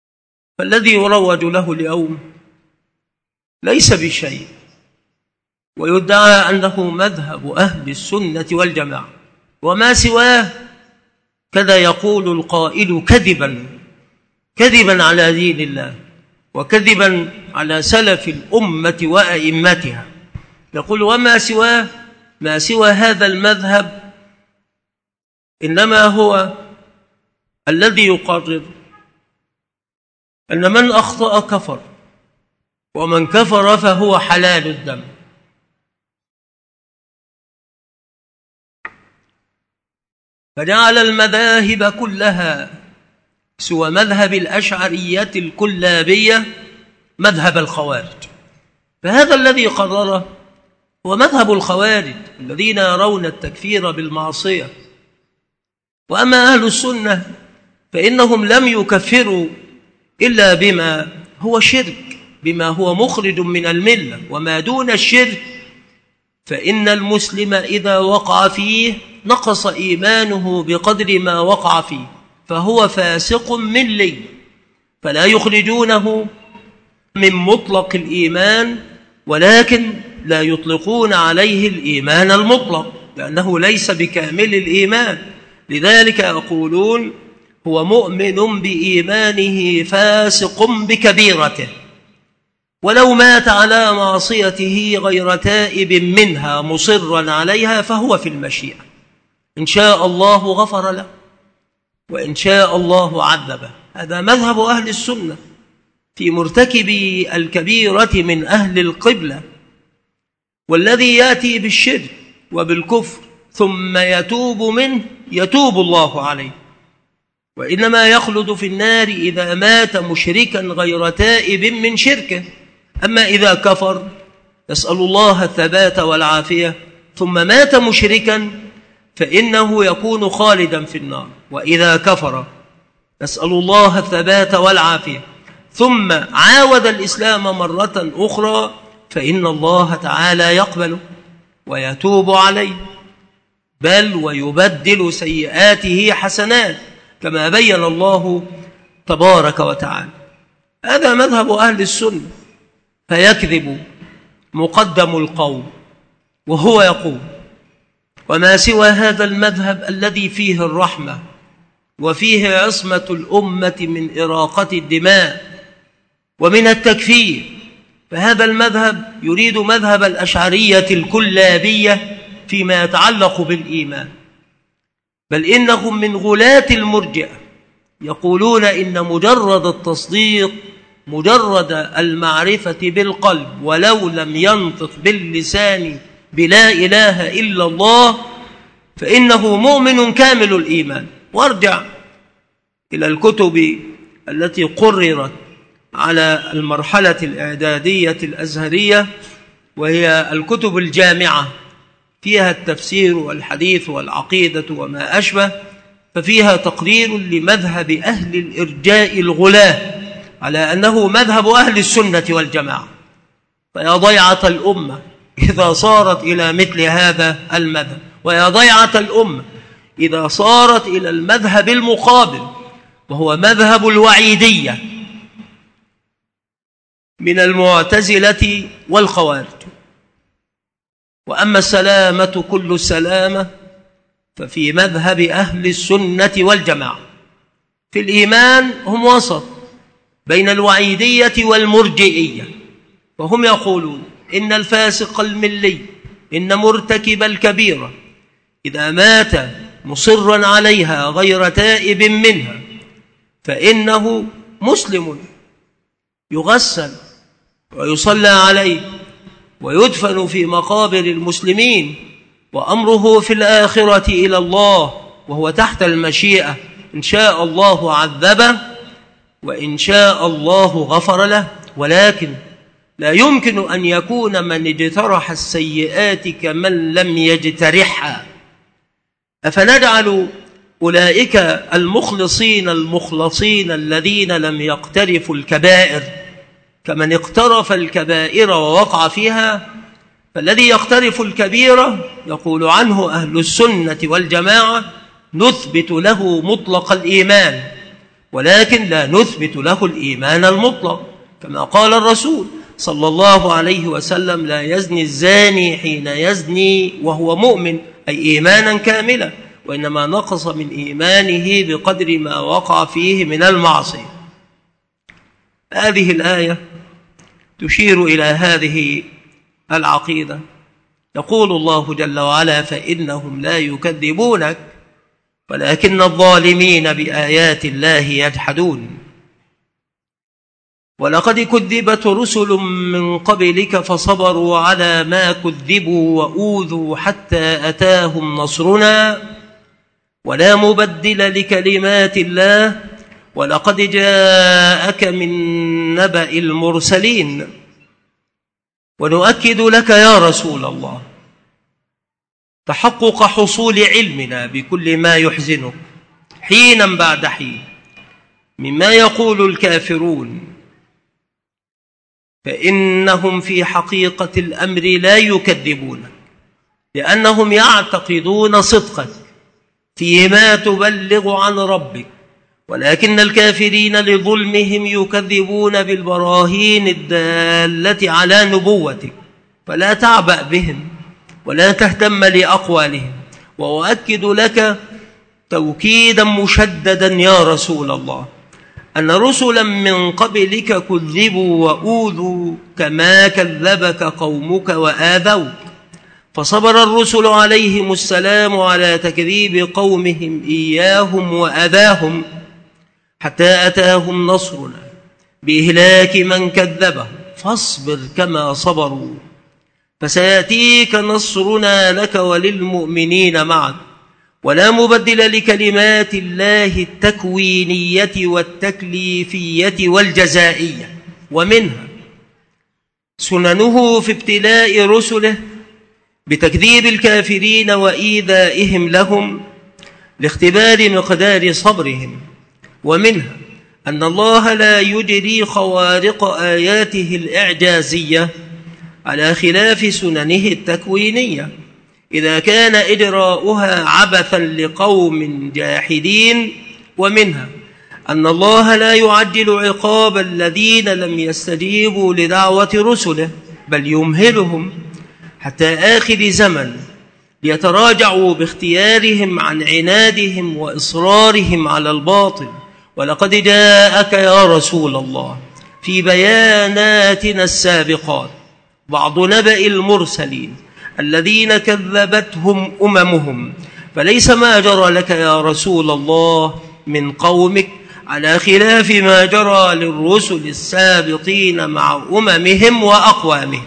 فالذي يروج له اليوم ليس بشيء، ويدعى أنه مذهب أهل السنة والجماعة، وما سواه كذا يقول القائل كذبا كذبا على دين الله وكذبا على سلف الأمة وأئمتها، يقول وما سواه ما سوى هذا المذهب إنما هو الذي يقرر أن من أخطأ كفر، ومن كفر فهو حلال الدم. فجعل المذاهب كلها سوى مذهب الأشعرية الكلابية مذهب الخوارج. فهذا الذي قرره هو مذهب الخوارج الذين يرون التكفير بالمعصية. وأما أهل السنة فإنهم لم يكفروا إلا بما هو شرك، بما هو مخرج من الملة، وما دون الشرك فإن المسلم إذا وقع فيه نقص إيمانه بقدر ما وقع فيه، فهو فاسق ملي، فلا يخرجونه من مطلق الإيمان، ولكن لا يطلقون عليه الإيمان المطلق لأنه ليس بكامل الإيمان. لذلك يقولون هو مؤمن بإيمانه فاسق بكبيرته، ولو مات على معصيته غير تائب منها مصرا عليها فهو في المشيئة، إن شاء الله غفر له وإن شاء الله عذبه. هذا مذهب أهل السنة في مرتكب الكبيرة من أهل القبلة، والذي يأتي بالشرك وبالكفر ثم يتوب منه يتوب الله عليه، وإنما يخلد في النار إذا مات مشركا غير تائب من شركه. أما إذا كفر نسأل الله الثبات والعافية ثم مات مشركا فإنه يكون خالدا في النار. وإذا كفر نسأل الله الثبات والعافية ثم عاود الإسلام مرة أخرى فإن الله تعالى يقبله ويتوب عليه، بل ويبدل سيئاته حسنات كما بين الله تبارك وتعالى. هذا مذهب أهل السنة. فيكذب مقدم القوم وهو يقول وما سوى هذا المذهب الذي فيه الرحمة وفيه عصمة الأمة من إراقة الدماء ومن التكفير، فهذا المذهب يريد مذهب الأشعرية الكلابية فيما يتعلق بالإيمان. بل إنهم من غلاة المرجئة يقولون إن مجرد التصديق، مجرد المعرفة بالقلب ولو لم ينطق باللسان بلا إله إلا الله فإنه مؤمن كامل الإيمان. وارجع إلى الكتب التي قررت على المرحلة الإعدادية الأزهرية، وهي الكتب الجامعة فيها التفسير والحديث والعقيدة وما أشبه، ففيها تقرير لمذهب أهل الإرجاء الغلاة على أنه مذهب أهل السنة والجماعة. فيا ضيعة الأمة إذا صارت إلى مثل هذا المذهب، ويا ضيعة الأمة إذا صارت إلى المذهب المقابل وهو مذهب الوعيدية من المعتزلة والخوارج. وأما السلامة كل السلامة ففي مذهب أهل السنة والجماعة. في الإيمان هم وسط بين الوعيدية والمرجئية، وهم يقولون إن الفاسق الملي، إن مرتكب الكبيرة إذا مات مصرا عليها غير تائب منها فإنه مسلم يغسل ويصلى عليه ويدفن في مقابر المسلمين، وأمره في الآخرة إلى الله وهو تحت المشيئة، إن شاء الله عذبه وإن شاء الله غفر له. ولكن لا يمكن أن يكون من اجترح السيئات كمن لم يجترحها. أفنجعل أولئك المخلصين المخلصين الذين لم يقترفوا الكبائر كمن اقترف الكبائر ووقع فيها؟ فالذي يقترف الكبيرة يقول عنه أهل السنة والجماعة نثبت له مطلق الإيمان، ولكن لا نثبت له الإيمان المطلق، كما قال الرسول صلى الله عليه وسلم: لا يزني الزاني حين يزني وهو مؤمن، أي إيمانا كاملا، وإنما نقص من إيمانه بقدر ما وقع فيه من المعصية. هذه الآية تشير إلى هذه العقيدة. يقول الله جل وعلا: فإنهم لا يكذبونك ولكن الظالمين بآيات الله يجحدون. ولقد كذبت رسل من قبلك فصبروا على ما كذبوا وأوذوا حتى أتاهم نصرنا ولا مبدل لكلمات الله ولقد جاءك من نبأ المرسلين. ونؤكد لك يا رسول الله تحقق حصول علمنا بكل ما يحزنك حينا بعد حين مما يقول الكافرون، فإنهم في حقيقة الأمر لا يكذبونك لأنهم يعتقدون صدقك فيما تبلغ عن ربك، ولكن الكافرين لظلمهم يكذبون بالبراهين الدالة على نبوتك، فلا تعبأ بهم ولا تهتم لأقوالهم. وأؤكد لك توكيدا مشددا يا رسول الله أن رسلا من قبلك كذبوا وأوذوا كما كذبك قومك وآذوك، فصبر الرسل عليهم السلام على تكذيب قومهم إياهم وأذاهم حتى أتاهم نصرنا بإهلاك من كذبه، فاصبر كما صبروا فسيأتيك نصرنا لك وللمؤمنين معك ولا مبدل لكلمات الله التكوينية والتكليفية والجزائية. ومنها سننه في ابتلاء رسله بتكذيب الكافرين وإيذائهم لهم لاختبار مقدار صبرهم. ومنها أن الله لا يجري خوارق آياته الإعجازية على خلاف سننه التكوينية إذا كان إجراؤها عبثا لقوم جاحدين. ومنها أن الله لا يعجل عقاب الذين لم يستجيبوا لدعوة رسله بل يمهلهم حتى آخر زمن ليتراجعوا باختيارهم عن عنادهم وإصرارهم على الباطل. ولقد جاءك يا رسول الله في بياناتنا السابقات بعض نبأ المرسلين الذين كذبتهم أممهم، فليس ما جرى لك يا رسول الله من قومك على خلاف ما جرى للرسل السابقين مع أممهم وأقوامهم.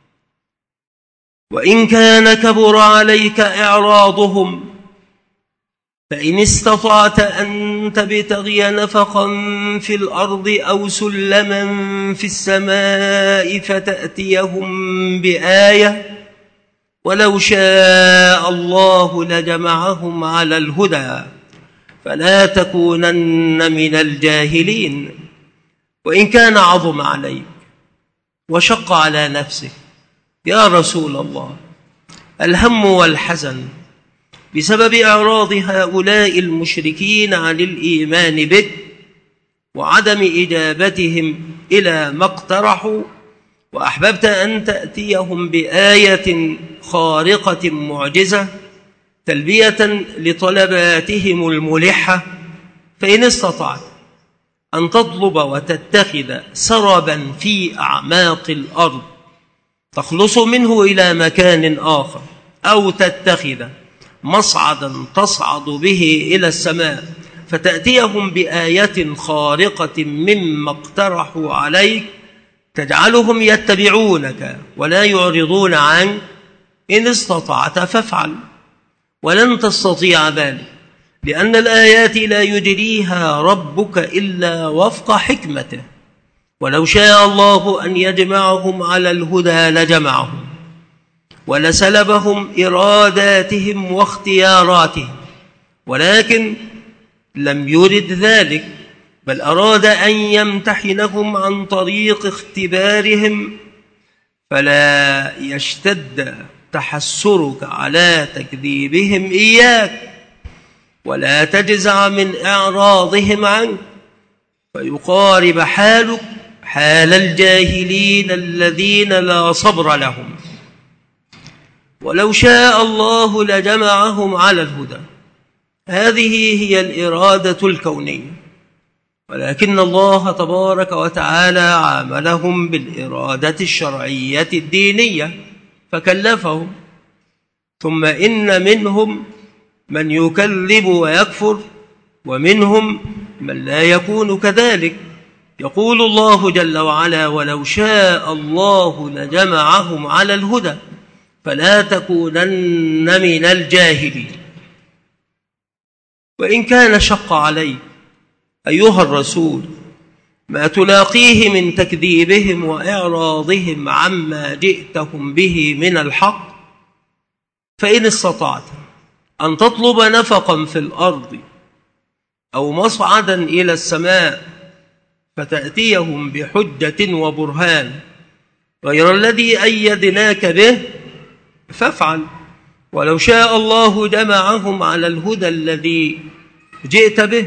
وإن كان كبر عليك إعراضهم فإن استطعت أن تبتغي نفقا في الأرض أو سلما في السماء فتأتيهم بآية ولو شاء الله لجمعهم على الهدى فلا تكونن من الجاهلين. وإن كان عظم عليك وشق على نفسك يا رسول الله الهم والحزن بسبب إعراض هؤلاء المشركين عن الإيمان بك وعدم إجابتهم إلى ما اقترحوا، وأحببت أن تأتيهم بآية خارقة معجزة تلبية لطلباتهم الملحة، فإن استطعت أن تطلب وتتخذ سربا في أعماق الأرض تخلص منه إلى مكان آخر، أو تتخذ مصعدا تصعد به إلى السماء فتأتيهم بآية خارقة مما اقترحوا عليك تجعلهم يتبعونك ولا يعرضون عنك، إن استطعت فافعل، ولن تستطيع ذلك لأن الآيات لا يجريها ربك إلا وفق حكمته، ولو شاء الله أن يجمعهم على الهدى لجمعهم ولسلبهم إراداتهم واختياراتهم، ولكن لم يرد ذلك بل أراد أن يمتحنهم عن طريق اختبارهم فلا يشتد تحسرك على تكذيبهم إياك ولا تجزع من إعراضهم عنك، فيقارب حالك حال الجاهلين الذين لا صبر لهم، ولو شاء الله لجمعهم على الهدى. هذه هي الإرادة الكونية، ولكن الله تبارك وتعالى عاملهم بالإرادة الشرعية الدينية فكلفهم. ثم إن منهم من يكذب ويكفر، ومنهم من لا يكون كذلك. يقول الله جل وعلا: ولو شاء الله لجمعهم على الهدى فلا تكونن من الجاهلين. وإن كان شق عليك أيها الرسول ما تلاقيه من تكذيبهم وإعراضهم عما جئتهم به من الحق، فإن استطعت أن تطلب نفقا في الأرض أو مصعدا إلى السماء فتأتيهم بحجة وبرهان غير الذي أيدناك به فافعل. ولو شاء الله جمعهم على الهدى الذي جئت به،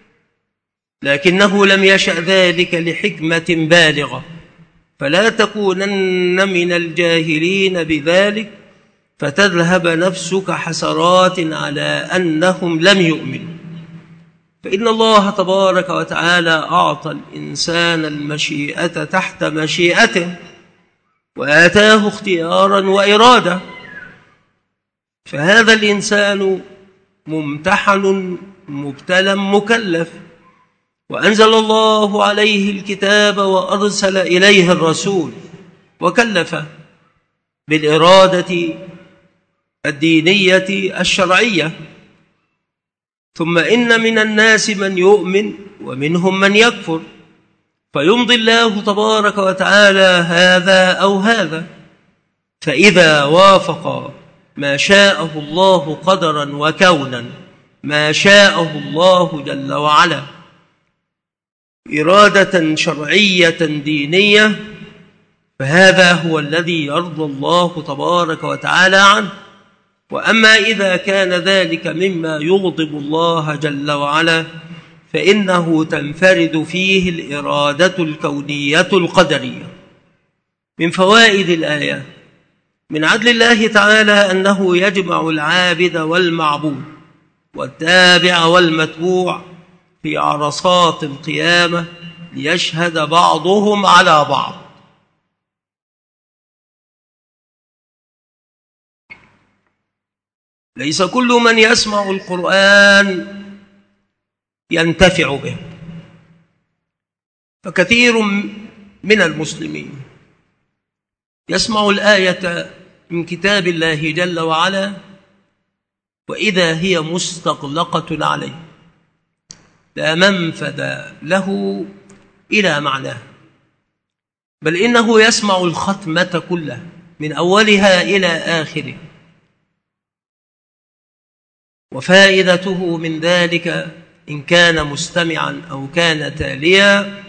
لكنه لم يشأ ذلك لحكمة بالغة، فلا تكونن من الجاهلين بذلك فتذهب نفسك حسرات على أنهم لم يؤمنوا. فإن الله تبارك وتعالى أعطى الإنسان المشيئة تحت مشيئته، وآتاه اختيارا وإرادة، فهذا الإنسان ممتحن مبتلى مكلف. وأنزل الله عليه الكتاب وأرسل إليه الرسول وكلفه بالإرادة الدينية الشرعية. ثم إن من الناس من يؤمن ومنهم من يكفر، فيمضي الله تبارك وتعالى هذا أو هذا، فإذا وافق ما شاءه الله قدرا وكونا ما شاءه الله جل وعلا إرادة شرعية دينية، فهذا هو الذي يرضى الله تبارك وتعالى عنه. وأما إذا كان ذلك مما يغضب الله جل وعلا فإنه تنفرد فيه الإرادة الكونية القدرية. من فوائد الآيات: من عدل الله تعالى أنه يجمع العابد والمعبود والتابع والمتبوع في عرصات القيامة ليشهد بعضهم على بعض. ليس كل من يسمع القرآن ينتفع به، فكثير من المسلمين يسمع الآية من كتاب الله جل وعلا وإذا هي مستغلقة عليه لا منفذ له إلى معناه، بل إنه يسمع الختمة كلها من أولها إلى آخره. وفائدته من ذلك إن كان مستمعا أو كان تاليا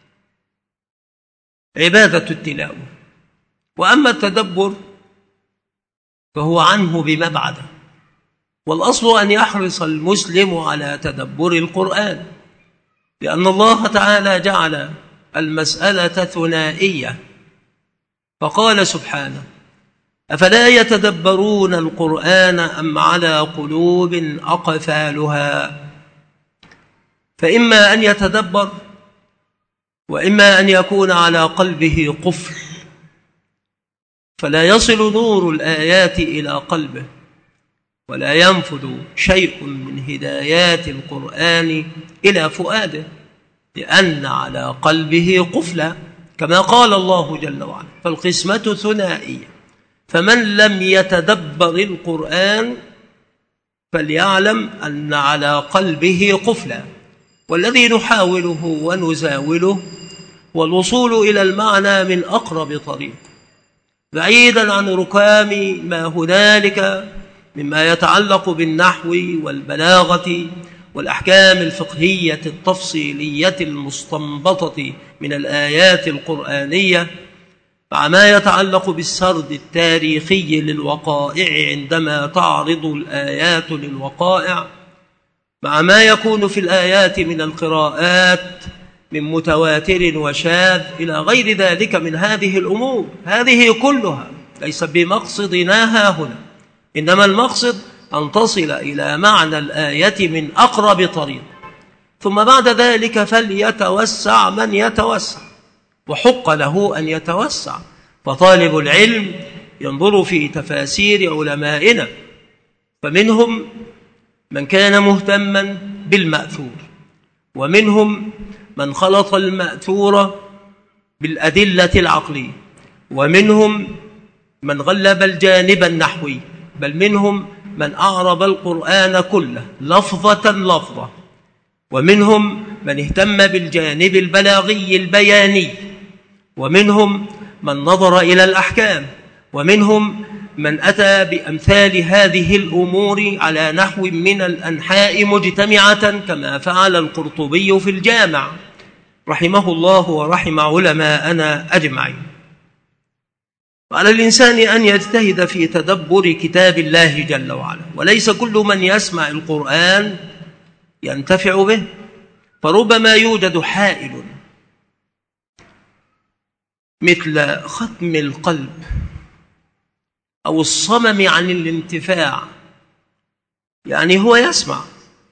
عبادة التلاوة. وأما التدبر فهو عنه بمبعده، والأصل أن يحرص المسلم على تدبر القرآن، لأن الله تعالى جعل المسألة ثنائية، فقال سبحانه: أفلا يتدبرون القرآن أم على قلوب أقفالها. فإما أن يتدبر وإما أن يكون على قلبه قفل، فلا يصل نور الآيات إلى قلبه ولا ينفذ شيء من هدايات القرآن إلى فؤاده، لأن على قلبه قفلا، كما قال الله جل وعلا: فالقسمة ثنائية، فمن لم يتدبر القرآن فليعلم أن على قلبه قفلا. والذي نحاوله ونزاوله والوصول إلى المعنى من أقرب طريق، بعيدا عن ركام ما هنالك مما يتعلق بالنحو والبلاغة والأحكام الفقهية التفصيلية المستنبطة من الآيات القرآنية، مع ما يتعلق بالسرد التاريخي للوقائع عندما تعرض الآيات للوقائع، مع ما يكون في الآيات من القراءات من متواتر وشاذ إلى غير ذلك من هذه الأمور. هذه كلها ليس بمقصدنا ها هنا، إنما المقصد أن تصل إلى معنى الآية من أقرب طريق، ثم بعد ذلك فليتوسع من يتوسع، وحق له أن يتوسع. فطالب العلم ينظر في تفاسير علمائنا، فمنهم من كان مهتما بالمأثور، ومنهم من خلط المأثور بالأدلة العقلية، ومنهم من غلب الجانب النحوي، بل منهم من أعرب القرآن كله لفظة لفظة، ومنهم من اهتم بالجانب البلاغي البياني، ومنهم من نظر إلى الأحكام، ومنهم من أتى بأمثال هذه الأمور على نحو من الأنحاء مجتمعة، كما فعل القرطبي في الجامع رحمه الله ورحم علماءنا أجمعين. وعلى الإنسان أن يجتهد في تدبر كتاب الله جل وعلا، وليس كل من يسمع القرآن ينتفع به، فربما يوجد حائل مثل ختم القلب أو الصمم عن الانتفاع، يعني هو يسمع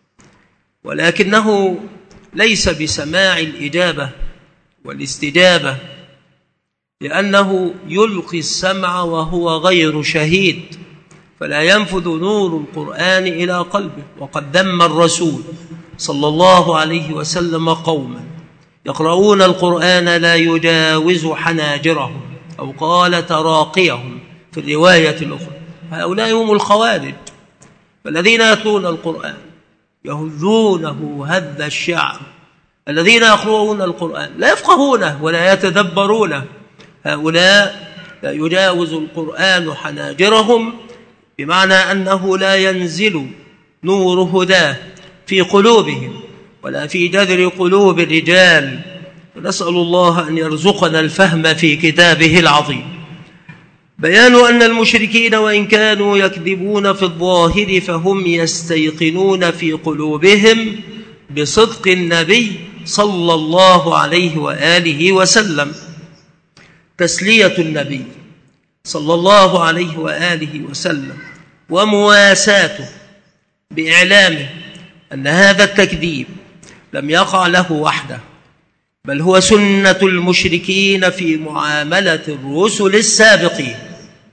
ولكنه ليس بسماع الإجابة والاستجابة، لأنه يلقي السمع وهو غير شهيد، فلا ينفذ نور القرآن إلى قلبه. وقد ذم الرسول صلى الله عليه وسلم قوما يقرؤون القرآن لا يجاوز حناجرهم، أو قال تراقيهم في الرواية الأخرى. هؤلاء هم الخوارج، فالذين يتلون القرآن يهذونه هذ الشعر، الذين يقرؤون القرآن لا يفقهونه ولا يتدبرونه، هؤلاء لا يجاوز القرآن حناجرهم، بمعنى أنه لا ينزل نور هداه في قلوبهم ولا في جذر قلوب الرجال. ونسأل الله أن يرزقنا الفهم في كتابه العظيم. بيان أن المشركين وإن كانوا يكذبون في الظاهر فهم يستيقنون في قلوبهم بصدق النبي صلى الله عليه وآله وسلم. تسلية النبي صلى الله عليه وآله وسلم ومواساته بإعلامه أن هذا التكذيب لم يقع له وحده، بل هو سنة المشركين في معاملة الرسل السابقين.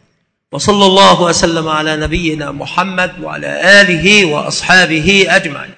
وصلى الله وسلم على نبينا محمد وعلى آله وأصحابه أجمعين.